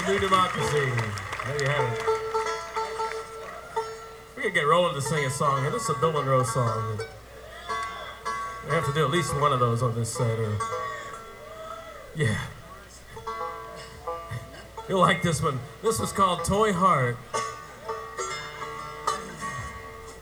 New Democracy. There you have it. We can get Roland to sing a song here. This is a Bill Monroe song. We have to do at least one of those on this set. Yeah. You'll like this one. This was called Toy Heart.